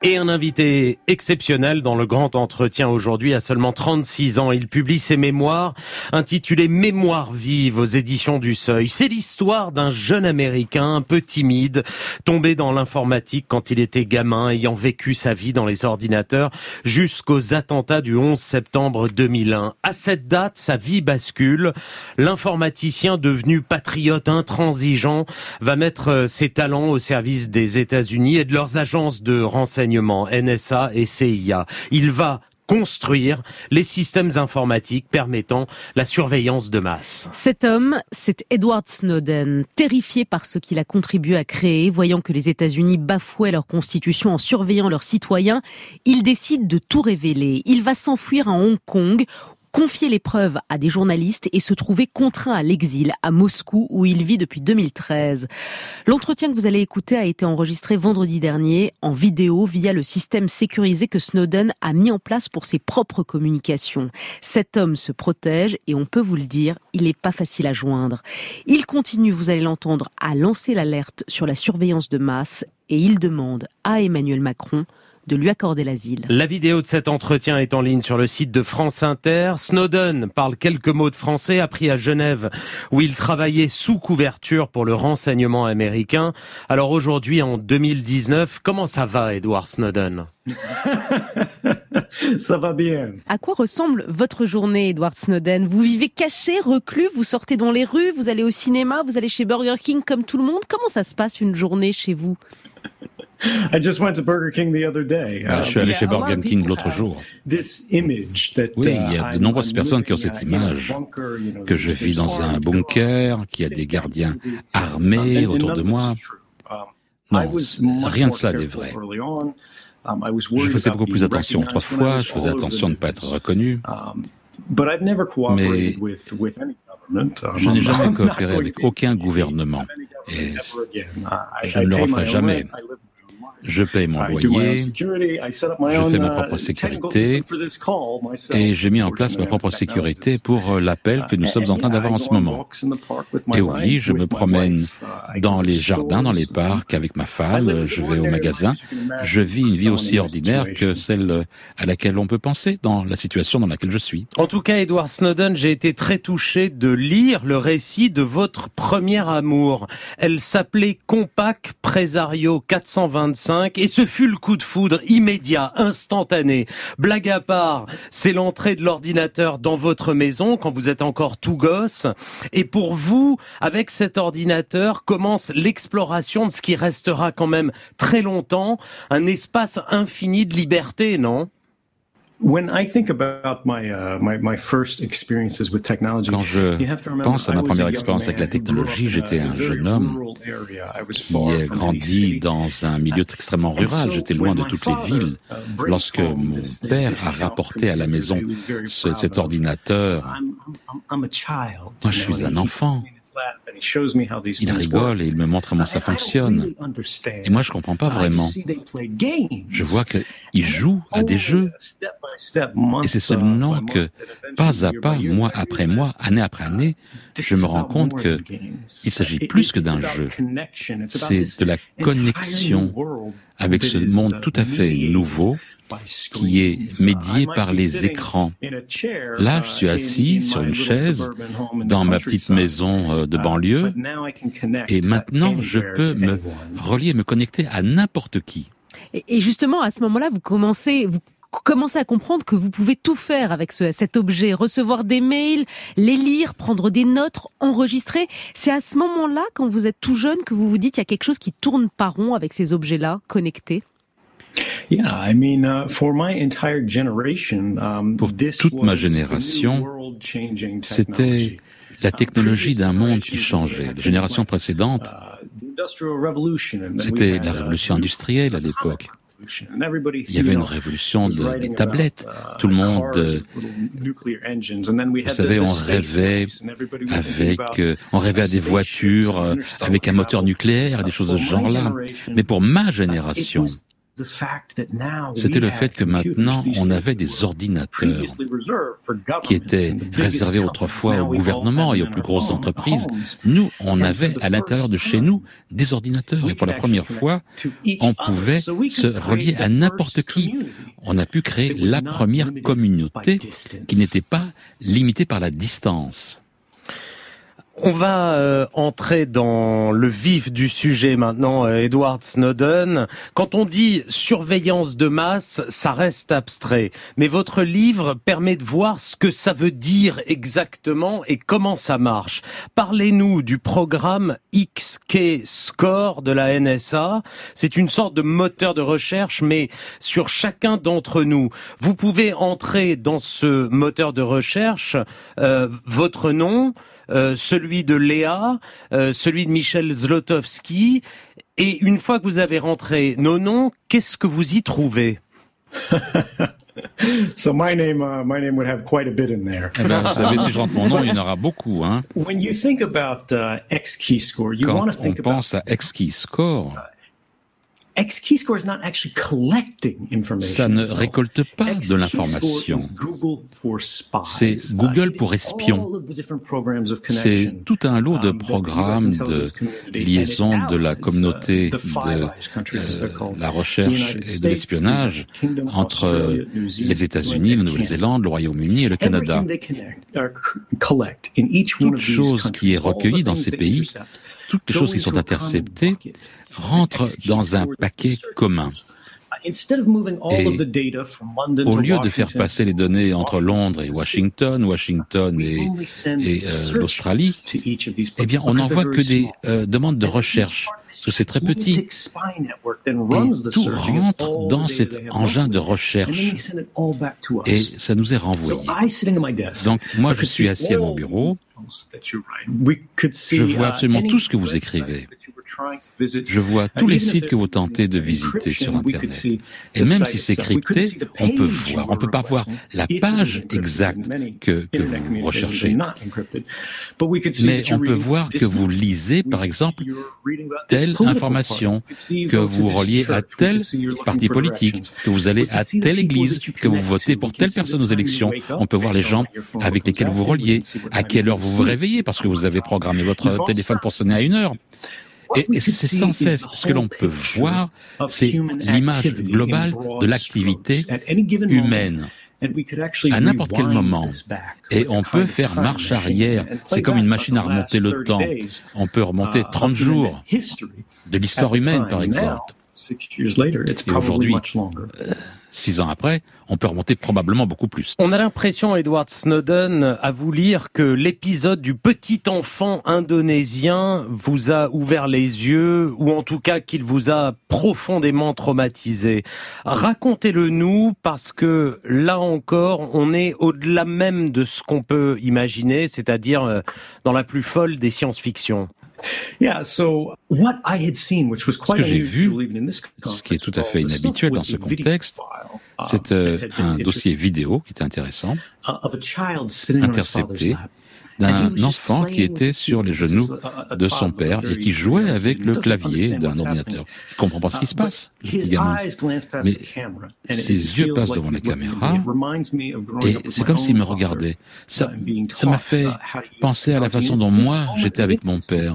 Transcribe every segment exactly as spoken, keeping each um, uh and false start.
Et un invité exceptionnel dans le grand entretien aujourd'hui. À seulement trente-six ans, il publie ses mémoires intitulées Mémoires vives aux éditions du Seuil. C'est l'histoire d'un jeune Américain un peu timide, tombé dans l'informatique quand il était gamin, ayant vécu sa vie dans les ordinateurs jusqu'aux attentats du onze septembre deux mille un. À cette date, sa vie bascule. L'informaticien devenu patriote intransigeant va mettre ses talents au service des États-Unis et de leurs agences de renseignement N S A et C I A. Il va construire les systèmes informatiques permettant la surveillance de masse. Cet homme, c'est Edward Snowden. Terrifié par ce qu'il a contribué à créer, voyant que les États-Unis bafouaient leur constitution en surveillant leurs citoyens, il décide de tout révéler. Il va s'enfuir à Hong Kong, confier les preuves à des journalistes et se trouver contraint à l'exil à Moscou où il vit depuis deux mille treize. L'entretien que vous allez écouter a été enregistré vendredi dernier en vidéo via le système sécurisé que Snowden a mis en place pour ses propres communications. Cet homme se protège et on peut vous le dire, il n'est pas facile à joindre. Il continue, vous allez l'entendre, à lancer l'alerte sur la surveillance de masse et il demande à Emmanuel Macron de lui accorder l'asile. La vidéo de cet entretien est en ligne sur le site de France Inter. Snowden parle quelques mots de français appris à Genève où il travaillait sous couverture pour le renseignement américain. Alors aujourd'hui, en deux mille dix-neuf, comment ça va, Edward Snowden ? Ça va bien. À quoi ressemble votre journée, Edward Snowden ? Vous vivez caché, reclus, vous sortez dans les rues, vous allez au cinéma, vous allez chez Burger King comme tout le monde. Comment ça se passe une journée chez vous ? I just went to Burger King the other day. Ah, je suis allé chez Burger King l'autre jour. Oui, il y a de nombreuses personnes qui ont cette image, que je vis dans un bunker, qu'il y a des gardiens armés autour de moi. Non, rien de cela n'est vrai. Je faisais beaucoup plus attention autrefois, je faisais attention de ne pas être reconnu. Mais je n'ai jamais coopéré avec aucun gouvernement. Et je ne le referai jamais. Je paye mon loyer, je fais ma propre sécurité et j'ai mis en place ma propre sécurité pour l'appel que nous sommes en train d'avoir en ce moment. Et oui, je me promène dans les jardins, dans les parcs avec ma femme, je vais au magasin. Je vis une vie aussi ordinaire que celle à laquelle on peut penser dans la situation dans laquelle je suis. En tout cas, Edward Snowden, j'ai été très touché de lire le récit de votre premier amour. Elle s'appelait Compaq Presario quatre cent vingt-cinq. Et ce fut le coup de foudre immédiat, instantané. Blague à part, c'est l'entrée de l'ordinateur dans votre maison quand vous êtes encore tout gosse. Et pour vous, avec cet ordinateur, commence l'exploration de ce qui restera quand même très longtemps, un espace infini de liberté, non ? Quand je pense à ma première expérience avec la technologie, j'étais un jeune homme qui a grandi dans un milieu extrêmement rural. J'étais loin de toutes les villes. Lorsque mon père a rapporté à la maison ce, cet ordinateur, moi je suis un enfant. Il rigole et il me montre comment ça fonctionne. Et moi, je comprends pas vraiment. Je vois qu'il joue à des jeux. Et c'est seulement que, pas à pas, mois après mois, année après année, je me rends compte que il s'agit plus que d'un jeu. C'est de la connexion avec ce monde tout à fait nouveau, qui est médié par les écrans. Là, je suis assis sur une chaise dans ma petite maison de banlieue et maintenant, je peux me relier, me connecter à n'importe qui. Et justement, à ce moment-là, vous commencez... Vous... commencez à comprendre que vous pouvez tout faire avec ce, cet objet, recevoir des mails, les lire, prendre des notes, enregistrer. C'est à ce moment-là, quand vous êtes tout jeune, que vous vous dites qu'il y a quelque chose qui tourne pas rond avec ces objets-là connectés. Pour toute ma génération, c'était la technologie d'un monde qui changeait. Les générations précédentes, c'était la révolution industrielle à l'époque. Il y avait une révolution de, des tablettes. Tout le monde, vous savez, on rêvait avec, on rêvait à des voitures avec un moteur nucléaire, des choses de ce genre-là. Mais pour ma génération, c'était le fait que maintenant on avait des ordinateurs qui étaient réservés autrefois au gouvernement et aux plus grosses entreprises. Nous, on avait à l'intérieur de chez nous des ordinateurs et pour la première fois, on pouvait se relier à n'importe qui. On a pu créer la première communauté qui n'était pas limitée par la distance. On va euh, entrer dans le vif du sujet maintenant, euh, Edward Snowden. Quand on dit surveillance de masse, ça reste abstrait. Mais votre livre permet de voir ce que ça veut dire exactement et comment ça marche. Parlez-nous du programme X K Score de la N S A. C'est une sorte de moteur de recherche, mais sur chacun d'entre nous. Vous pouvez entrer dans ce moteur de recherche, euh, votre nom, Euh, celui de Léa, euh, celui de Michel Zlotowski, et une fois que vous avez rentré nos noms, qu'est-ce que vous y trouvez? So my name, uh, my name would have quite a bit in there. Eh ben, vous savez, si je rentre mon nom, il y en aura beaucoup, hein. When you think about uh, X-Keyscore, you want to Quand on think about pense à X-Keyscore, X-Keyscore is not actually collecting information. ça ne récolte pas de l'information. C'est Google pour espion. C'est tout un lot de programmes de liaison de la communauté de euh, la recherche et de l'espionnage entre les États-Unis, la Nouvelle-Zélande, le Royaume-Uni et le Canada. Toute chose qui est recueillie dans ces pays, toutes les choses qui sont interceptées, rentrent dans un paquet commun. Et au lieu de faire passer les données entre Londres et Washington, Washington et, et euh, l'Australie, eh bien, on n'envoie que des euh, demandes de recherche, parce que c'est très petit. Et tout rentre dans cet engin de recherche, et ça nous est renvoyé. Donc, moi, je suis assis à mon bureau, je vois absolument tout ce que vous écrivez. Je vois tous les sites que vous tentez de visiter sur Internet. Et même si c'est crypté, on peut voir. On peut pas voir la page exacte que, que vous recherchez. Mais on peut voir que vous lisez, par exemple, telle information, que vous reliez à tel parti politique, que vous allez à telle église, que vous votez pour telle personne aux élections. On peut voir les gens avec lesquels vous reliez, à quelle heure vous vous réveillez, parce que vous avez programmé votre téléphone pour sonner à une heure. Et, et c'est sans cesse, ce que l'on peut voir, c'est l'image globale de l'activité humaine à n'importe quel moment. Et on peut faire marche arrière. C'est comme une machine à remonter le temps. On peut remonter trente jours de l'histoire humaine, par exemple. Et aujourd'hui, euh, six ans après, on peut remonter probablement beaucoup plus. On a l'impression, Edward Snowden, à vous lire que l'épisode du petit enfant indonésien vous a ouvert les yeux, ou en tout cas qu'il vous a profondément traumatisé. Racontez-le nous, parce que là encore, on est au-delà même de ce qu'on peut imaginer, c'est-à-dire dans la plus folle des science-fiction. Ce que j'ai vu, ce qui est tout à fait inhabituel dans ce contexte, c'est euh, un dossier vidéo qui était intéressant, intercepté, d'un enfant qui était sur les genoux de son père et qui jouait avec le clavier d'un ordinateur. Je comprends pas ce qui se passe, petit gamin. Mais ses yeux passent devant la caméra et c'est comme s'il me regardait. Ça, ça m'a fait penser à la façon dont moi, j'étais avec mon père.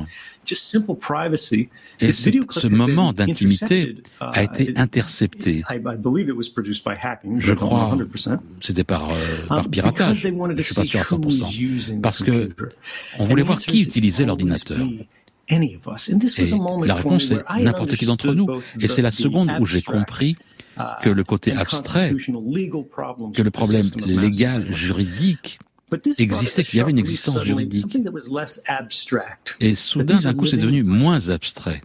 Et ce moment d'intimité a été intercepté. Je crois, c'était par, euh, par piratage. Je ne suis pas sûr à cent pour cent. Parce que on voulait voir qui utilisait l'ordinateur. Et la réponse est n'importe qui d'entre nous. Et c'est la seconde où j'ai compris que le côté abstrait, que le problème légal, juridique, existait, qu'il y avait une existence juridique. Et soudain, d'un coup, c'est devenu moins abstrait.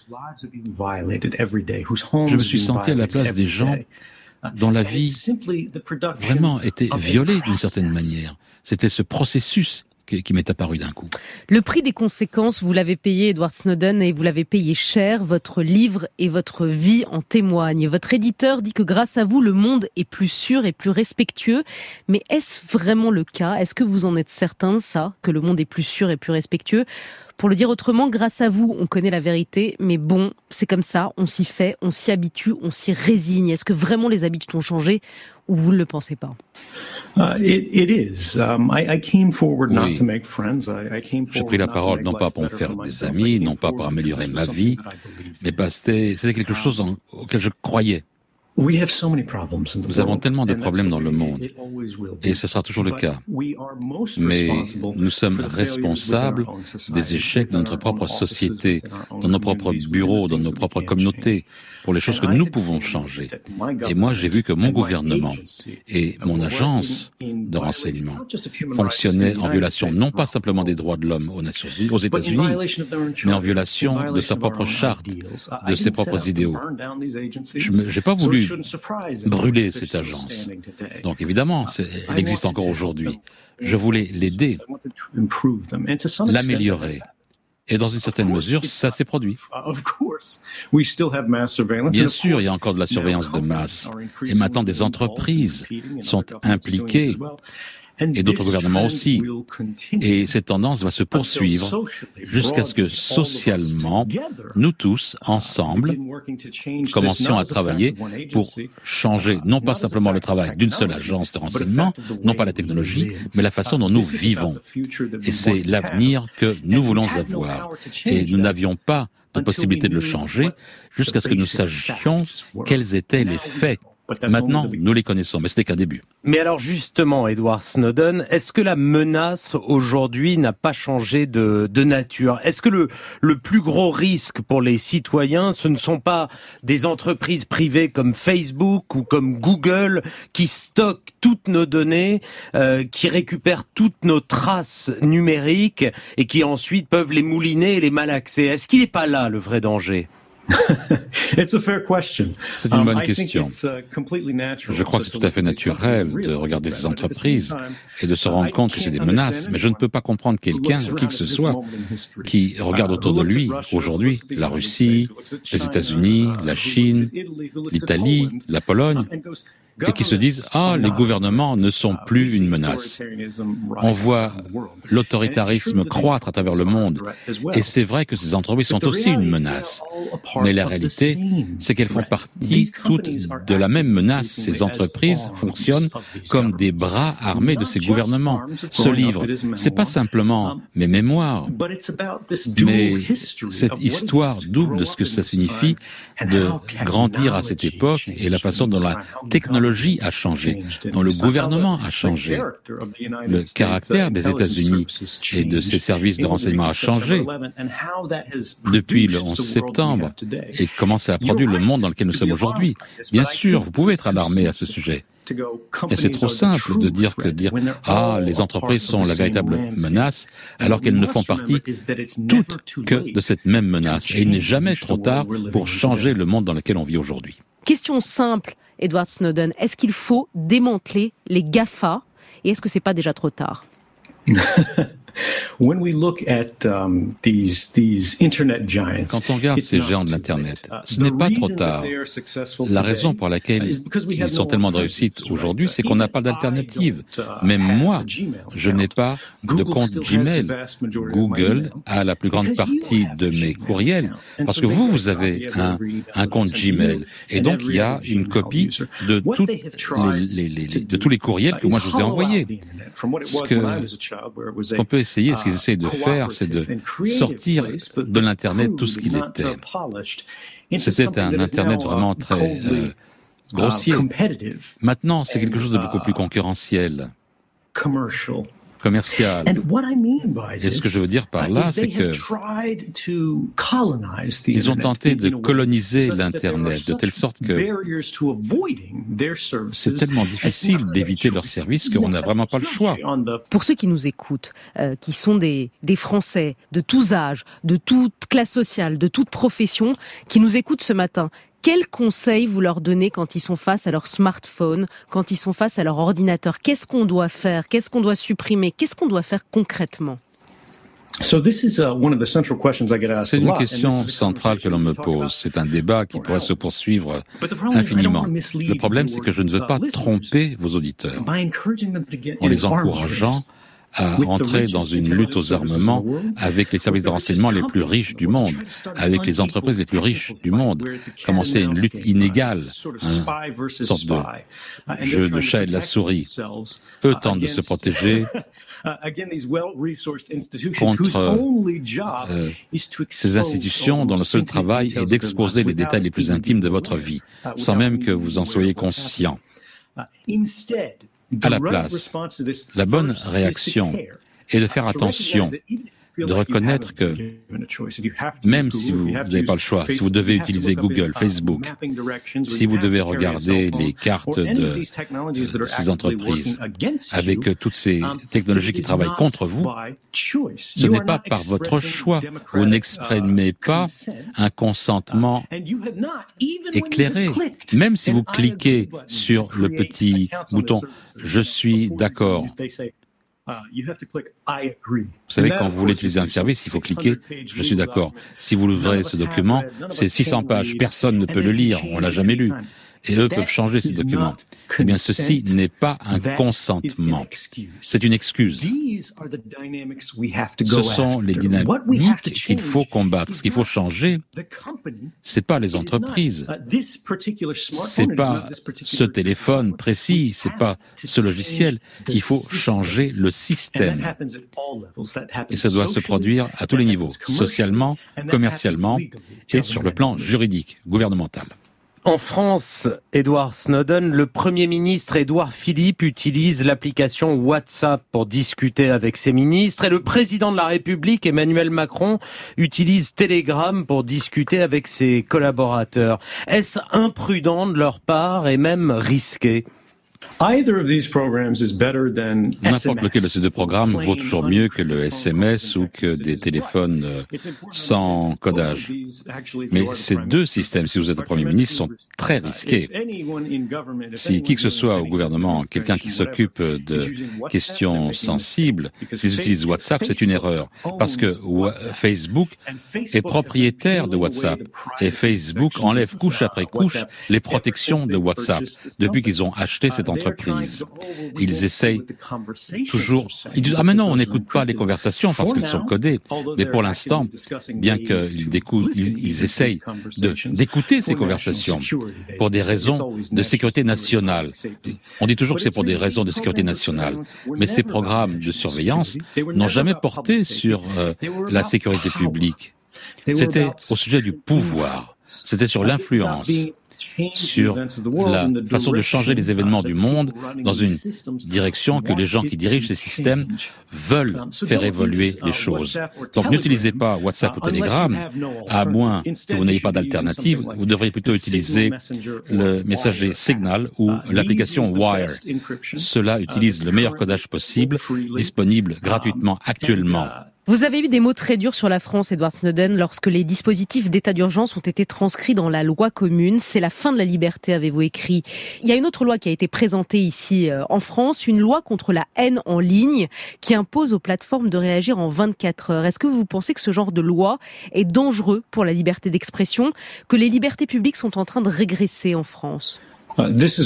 Je me suis senti à la place des gens dont la vie vraiment était violée d'une certaine manière. C'était ce processus qui m'est apparu d'un coup. Le prix des conséquences, vous l'avez payé, Edward Snowden, et vous l'avez payé cher. Votre livre et votre vie en témoignent. Votre éditeur dit que grâce à vous, le monde est plus sûr et plus respectueux. Mais est-ce vraiment le cas? Est-ce que vous en êtes certain de ça, que le monde est plus sûr et plus respectueux? Pour le dire autrement, grâce à vous, on connaît la vérité, mais bon, c'est comme ça, on s'y fait, on s'y habitue, on s'y résigne. Est-ce que vraiment les habitudes ont changé ou vous ne le pensez pas? Uh, it, it is. Um, I, I came forward oui. not to make friends. I, I came J'ai pris la parole non pas pour me faire des amis, non pas pour améliorer ma vie, mais parce que c'était, c'était quelque chose en, auquel je croyais. Nous avons tellement de problèmes dans le monde, et ce sera toujours le cas. Mais nous sommes responsables des échecs de notre propre société, dans nos propres bureaux, dans nos propres communautés, pour les choses que nous pouvons changer. Et moi, j'ai vu que mon gouvernement et mon agence de renseignement fonctionnaient en violation non pas simplement des droits de l'homme aux Nations Unies, aux États-Unis, mais en violation de sa propre charte, de ses propres idéaux. Je n'ai pas voulu brûler cette agence. Donc évidemment, c'est, elle existe encore aujourd'hui. Je voulais l'aider, l'améliorer. Et dans une certaine mesure, ça s'est produit. Bien sûr, il y a encore de la surveillance de masse. Et maintenant, des entreprises sont impliquées, et d'autres gouvernements aussi. Et cette tendance va se poursuivre jusqu'à ce que socialement, nous tous, ensemble, commencions à travailler pour changer non pas simplement le travail d'une seule agence de renseignement, non pas la technologie, mais la façon dont nous vivons. Et c'est l'avenir que nous voulons avoir. Et nous n'avions pas de possibilité de le changer jusqu'à ce que nous sachions quels étaient les faits. Maintenant, nous les connaissons, mais ce n'est qu'un début. Mais alors justement, Edward Snowden, est-ce que la menace aujourd'hui n'a pas changé de, de nature? Est-ce que le, le plus gros risque pour les citoyens, ce ne sont pas des entreprises privées comme Facebook ou comme Google qui stockent toutes nos données, euh, qui récupèrent toutes nos traces numériques et qui ensuite peuvent les mouliner et les malaxer? Est-ce qu'il n'est pas là le vrai danger? It's a fair question. C'est une bonne question. Je crois que c'est tout à fait naturel de regarder ces entreprises et de se rendre compte que c'est des menaces, mais je ne peux pas comprendre quelqu'un, qui que ce soit, qui regarde autour de lui, aujourd'hui, la Russie, les États-Unis, la Chine, l'Italie, la Pologne, et qui se disent « Ah, les gouvernements ne sont plus une menace ». On voit l'autoritarisme croître à travers le monde, et c'est vrai que ces entreprises sont aussi une menace. Mais la réalité, c'est qu'elles font partie toutes de la même menace. Ces entreprises fonctionnent comme des bras armés de ces gouvernements. Ce livre, c'est pas simplement mes mémoires, mais cette histoire double de ce que ça signifie de grandir à cette époque et la façon dont la technologie a changé, dont le gouvernement a changé. Le caractère des États-Unis et de ses services de renseignement a changé depuis le onze septembre et comment ça a produit le monde dans lequel nous sommes aujourd'hui. Bien sûr, vous pouvez être alarmé à ce sujet. Et c'est trop simple de dire que dire « Ah, les entreprises sont la véritable menace » alors qu'elles ne font partie toutes que de cette même menace. Et il n'est jamais trop tard pour changer le monde dans lequel on vit aujourd'hui. Question simple, Edward Snowden. Est-ce qu'il faut démanteler les GAFA et est-ce que c'est pas déjà trop tard? When we look at um, these these internet giants, quand on regarde ces géants de l'internet, ce n'est pas trop tard. La raison pour laquelle ils sont tellement de réussite aujourd'hui, c'est qu'on n'a pas d'alternative. Même moi, je n'ai pas de compte Gmail. Google a la plus grande partie de mes courriels parce que vous, vous avez un, un compte Gmail. Et donc, il y a une copie de, toutes les, les, les, de tous les courriels que moi je vous ai envoyés. Ce que on peut essayer, ce qu'ils essayent de faire, c'est de sortir de l'Internet tout ce qu'il était. C'était un Internet vraiment très euh, grossier. Maintenant, c'est quelque chose de beaucoup plus concurrentiel, commercial. Et ce que je veux dire par là, c'est que ils ont tenté de coloniser l'Internet de telle sorte que c'est tellement difficile d'éviter leurs services qu'on n'a vraiment pas le choix. Pour ceux qui nous écoutent, euh, qui sont des, des Français de tous âges, de toute classe sociale, de toute profession, qui nous écoutent ce matin, quels conseils vous leur donnez quand ils sont face à leur smartphone, quand ils sont face à leur ordinateur? Qu'est-ce qu'on doit faire? Qu'est-ce qu'on doit supprimer? Qu'est-ce qu'on doit faire concrètement? C'est une question centrale que l'on me pose. C'est un débat qui pourrait se poursuivre infiniment. Le problème, c'est que je ne veux pas tromper vos auditeurs en les encourageant à entrer dans une lutte aux armements avec les services de renseignement les plus riches du monde, avec les entreprises les plus riches du monde, commencer une lutte inégale, une sorte de jeu de chat et de la souris. Eux tentent de se protéger contre euh, ces institutions dont le seul travail est d'exposer les détails les plus intimes de votre vie, sans même que vous en soyez conscient. À la place, la bonne réaction est de faire attention, de reconnaître que même si vous n'avez pas le choix, si vous devez utiliser Google, Facebook, si vous devez regarder les cartes de, de ces entreprises avec toutes ces technologies qui travaillent contre vous, ce n'est pas par votre choix. Vous n'exprimez pas un consentement éclairé. Même si vous cliquez sur le petit bouton « Je suis d'accord », vous savez, quand vous voulez utiliser un service, il faut cliquer « Je suis d'accord ». Si vous l'ouvrez ce document, c'est six cents pages, personne ne peut le lire, on l'a jamais lu. Et eux peuvent changer ces documents. Eh bien, ceci n'est pas un consentement. C'est une excuse. Ce sont les dynamiques qu'il faut combattre. Ce qu'il faut changer, c'est pas les entreprises. C'est pas ce téléphone précis. C'est pas ce logiciel. Il faut changer le système. Et ça doit se produire à tous les niveaux. Socialement, commercialement et sur le plan juridique, gouvernemental. En France, Edward Snowden, le Premier ministre Édouard Philippe utilise l'application WhatsApp pour discuter avec ses ministres et le président de la République, Emmanuel Macron, utilise Telegram pour discuter avec ses collaborateurs. Est-ce imprudent de leur part et même risqué ? N'importe lequel de ces deux programmes vaut toujours mieux que le S M S ou que des téléphones sans codage. Mais ces deux systèmes, si vous êtes Premier ministre, sont très risqués. Si qui que ce soit au gouvernement, quelqu'un qui s'occupe de questions sensibles, s'ils utilisent WhatsApp, c'est une erreur. Parce que Facebook est propriétaire de WhatsApp. Et Facebook enlève couche après couche les protections de WhatsApp depuis qu'ils ont acheté cette entreprise. Ils essayent toujours... Ils disent « Ah mais non, on n'écoute pas les conversations parce qu'elles sont codées. » Mais pour l'instant, bien qu'ils ils, ils essayent de, d'écouter ces conversations pour des raisons de sécurité nationale. On dit toujours que c'est pour des raisons de sécurité nationale. Mais ces programmes de surveillance n'ont jamais porté sur euh, la sécurité publique. C'était au sujet du pouvoir. C'était sur l'influence, sur la façon de changer les événements du monde dans une direction que les gens qui dirigent ces systèmes veulent faire évoluer les choses. Donc n'utilisez pas WhatsApp ou Telegram, à moins que vous n'ayez pas d'alternative. Vous devriez plutôt utiliser le messager Signal ou l'application Wire. Cela utilise le meilleur codage possible, disponible gratuitement actuellement. Vous avez eu des mots très durs sur la France, Edward Snowden, lorsque les dispositifs d'état d'urgence ont été transcrits dans la loi commune. C'est la fin de la liberté, avez-vous écrit. Il y a une autre loi qui a été présentée ici euh, en France, une loi contre la haine en ligne qui impose aux plateformes de réagir en vingt-quatre heures. Est-ce que vous pensez que ce genre de loi est dangereux pour la liberté d'expression, que les libertés publiques sont en train de régresser en France ? C'est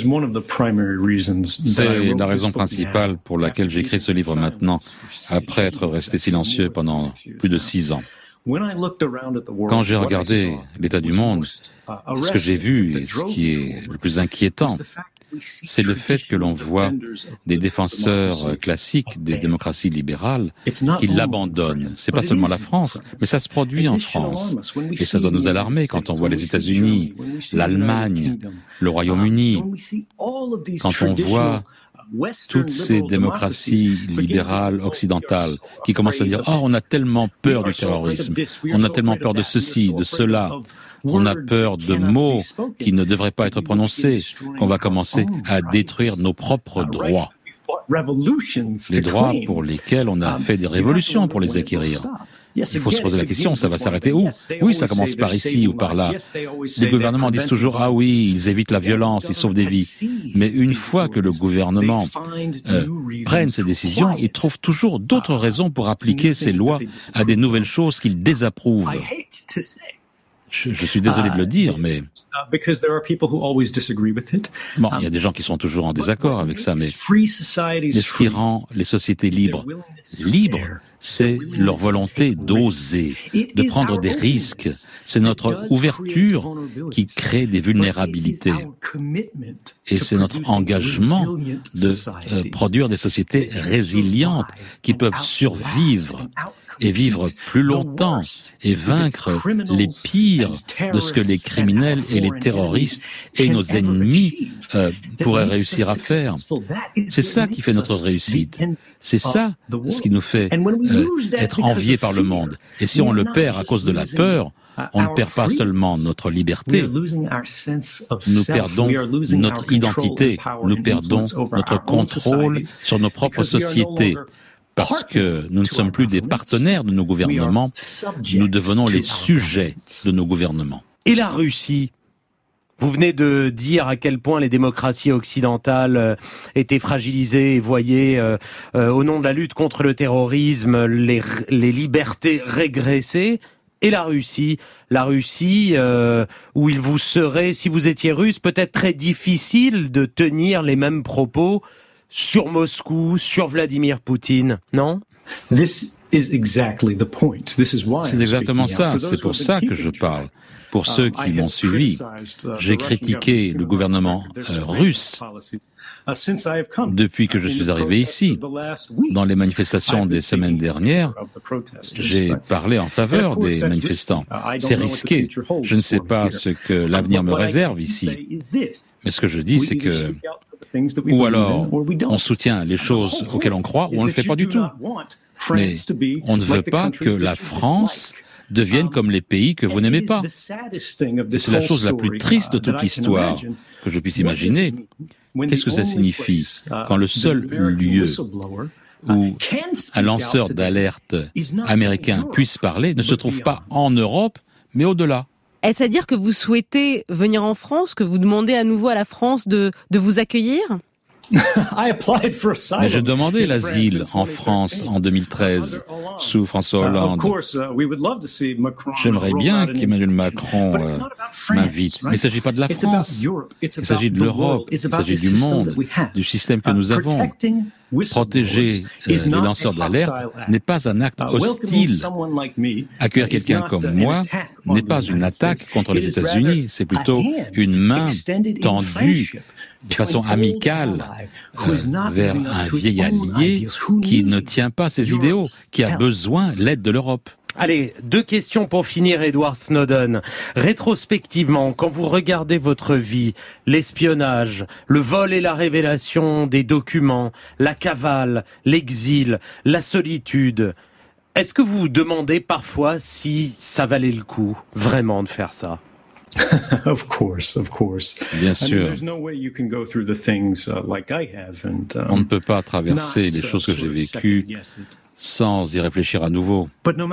la raison principale pour laquelle j'écris ce livre maintenant, après être resté silencieux pendant plus de six ans. Quand j'ai regardé l'état du monde, ce que j'ai vu et ce qui est le plus inquiétant, c'est le fait que l'on voit des défenseurs classiques des démocraties libérales qui l'abandonnent. C'est pas seulement la France, mais ça se produit en France. Et ça doit nous alarmer quand on voit les États-Unis, l'Allemagne, le Royaume-Uni, quand on voit toutes ces démocraties libérales occidentales qui commencent à dire « Oh, on a tellement peur du terrorisme, on a tellement peur de ceci, de cela ». On a peur de mots qui ne devraient pas être prononcés, qu'on va commencer à détruire nos propres droits. Les droits pour lesquels on a fait des révolutions pour les acquérir. Il faut se poser la question, ça va s'arrêter où ? Oui, ça commence par ici ou par là. Les gouvernements disent toujours, ah oui, ils évitent la violence, ils sauvent des vies. Mais une fois que le gouvernement euh, prenne ces décisions, il trouve toujours d'autres raisons pour appliquer ces lois à des nouvelles choses qu'ils désapprouvent. Je, je suis désolé de le dire, mais bon, il y a des gens qui sont toujours en désaccord avec ça, mais, mais ce qui rend les sociétés libres libres, c'est leur volonté d'oser, de prendre des risques. C'est notre ouverture qui crée des vulnérabilités. Et c'est notre engagement de euh, produire des sociétés résilientes qui peuvent survivre et vivre plus longtemps et vaincre les pires de ce que les criminels et les terroristes et nos ennemis euh, pourraient réussir à faire. C'est ça qui fait notre réussite. C'est ça ce qui nous fait euh, être enviés par le monde. Et si on le perd à cause de la peur, on ne perd pas seulement notre liberté, nous perdons notre identité, nous perdons notre contrôle sur nos propres sociétés. Parce que nous ne sommes plus des partenaires de nos gouvernements, nous devenons les sujets de nos gouvernements. Et la Russie ? Vous venez de dire à quel point les démocraties occidentales étaient fragilisées et voyaient, euh, euh, au nom de la lutte contre le terrorisme, les, les libertés régresser. Et la Russie, la Russie euh, où il vous serait, si vous étiez russe, peut-être très difficile de tenir les mêmes propos sur Moscou, sur Vladimir Poutine, non ? C'est exactement ça, c'est pour ça que je parle. Pour ceux qui m'ont suivi, j'ai critiqué le gouvernement euh, russe depuis que je suis arrivé ici. Dans les manifestations des semaines dernières, j'ai parlé en faveur des manifestants. C'est risqué. Je ne sais pas ce que l'avenir me réserve ici. Mais ce que je dis, c'est que ou alors on soutient les choses auxquelles on croit, ou on ne le fait pas du tout. Mais on ne veut pas que la France deviennent comme les pays que vous n'aimez pas. Et c'est la chose la plus triste de toute l'histoire que je puisse imaginer. Qu'est-ce que ça signifie quand le seul lieu où un lanceur d'alerte américain puisse parler ne se trouve pas en Europe, mais au-delà? Est-ce à dire que vous souhaitez venir en France, que vous demandez à nouveau à la France de, de vous accueillir ? Mais j'ai demandé l'asile en France en deux mille treize, sous François Hollande. J'aimerais bien qu'Emmanuel Macron euh, m'invite, mais il ne s'agit pas de la France, il s'agit de l'Europe, il s'agit du monde, du système que nous avons. Protéger euh, les lanceurs d'alerte n'est pas un acte hostile. Accueillir quelqu'un comme moi n'est pas une attaque contre les États-Unis, c'est plutôt une main tendue de façon amicale euh, vers un vieil allié qui ne tient pas ses idéaux, qui a besoin de l'aide de l'Europe. Allez, deux questions pour finir, Edward Snowden. Rétrospectivement, quand vous regardez votre vie, l'espionnage, le vol et la révélation des documents, la cavale, l'exil, la solitude, est-ce que vous vous demandez parfois si ça valait le coup, vraiment, de faire ça ? Of course, of course. Bien sûr. On ne peut pas traverser les choses que j'ai vécues sans y réfléchir à nouveau.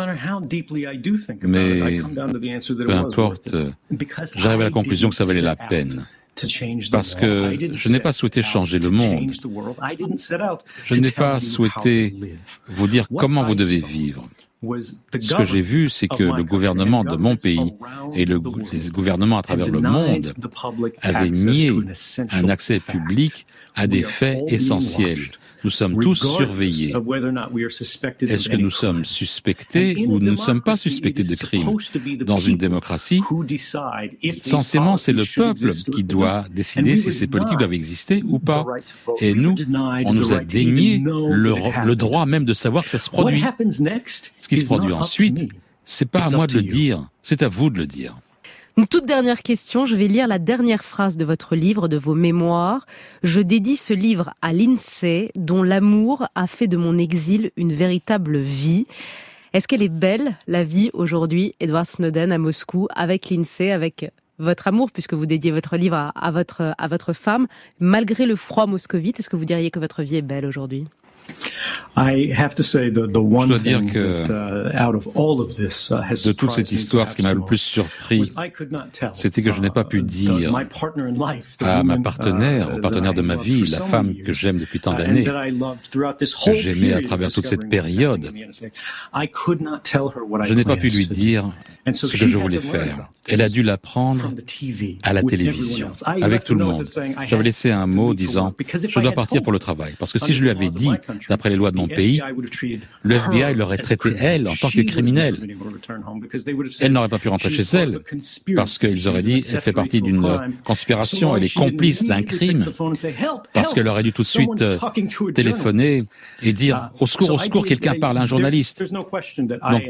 Mais peu importe, j'arrive à la conclusion que ça valait la peine. Parce que je n'ai pas souhaité changer le monde. Je n'ai pas souhaité vous dire comment vous devez vivre. Ce que j'ai vu, c'est que le gouvernement de mon pays et le, les gouvernements à travers le monde avaient nié un accès public à des faits essentiels. Nous sommes tous surveillés. Est-ce que nous sommes suspectés ou nous ne sommes pas suspectés de crimes? Dans une démocratie, censément, c'est le peuple qui doit décider si ces politiques doivent exister ou pas. Et nous, on nous a dénié le, le droit même de savoir que ça se produit. Ce qui se produit ensuite, c'est pas à moi de le dire, c'est à vous de le dire. Une toute dernière question, je vais lire la dernière phrase de votre livre, de vos mémoires. Je dédie ce livre à l'INSEE, dont l'amour a fait de mon exil une véritable vie. Est-ce qu'elle est belle, la vie, aujourd'hui, Edward Snowden, à Moscou, avec l'INSEE, avec votre amour, puisque vous dédiez votre livre à, à, votre, à votre femme, malgré le froid moscovite, est-ce que vous diriez que votre vie est belle aujourd'hui ? Je dois dire que de toute cette histoire, ce qui m'a le plus surpris, c'était que je n'ai pas pu dire à ma partenaire, au partenaire de ma vie, la femme que j'aime depuis tant d'années, que j'aimais à travers toute cette période. Je n'ai pas pu lui dire ce que je voulais faire. Elle a dû l'apprendre à la télévision, avec tout le monde. J'avais laissé un mot disant « Je dois partir pour le travail ». Parce que si je lui avais dit, d'après les lois de mon pays, le F B I l'aurait traitée, elle, en tant que criminelle. Elle n'aurait pas pu rentrer chez elle, parce qu'ils auraient dit « Elle fait partie d'une conspiration, elle est complice d'un crime ». Parce qu'elle aurait dû tout de suite téléphoner et dire « Au secours, au secours, quelqu'un parle à un journaliste ». Donc,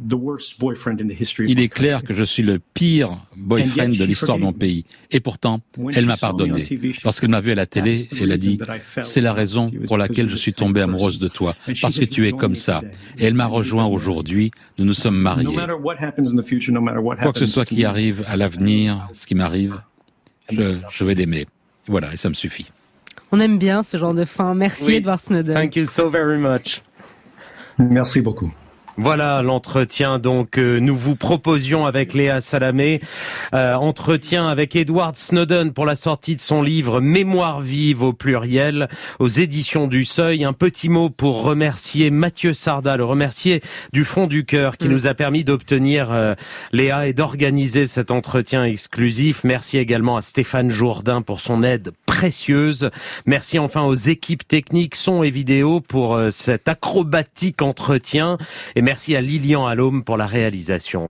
il est clair que je suis le pire boyfriend de l'histoire de mon pays. Et pourtant, elle m'a pardonné. Lorsqu'elle m'a vu à la télé, elle a dit « C'est la raison pour laquelle je suis tombée amoureuse de toi, parce que tu es comme ça. » Et elle m'a rejoint aujourd'hui, nous nous sommes mariés. Quoi que ce soit qui arrive à l'avenir, ce qui m'arrive, je, je vais l'aimer. Voilà, et ça me suffit. On aime bien ce genre de fin. Merci oui. Edward Snowden. Thank you so very much. Merci beaucoup. Voilà l'entretien donc que nous vous proposions avec Léa Salamé, euh, entretien avec Edward Snowden pour la sortie de son livre Mémoire vive au pluriel aux éditions du Seuil. Un petit mot pour remercier Mathieu Sarda, le remercier du fond du cœur qui mmh. nous a permis d'obtenir euh, Léa et d'organiser cet entretien exclusif. Merci également à Stéphane Jourdain pour son aide précieuse. Merci enfin aux équipes techniques son et vidéo pour euh, cet acrobatique entretien. Et merci à Lilian Allôme pour la réalisation.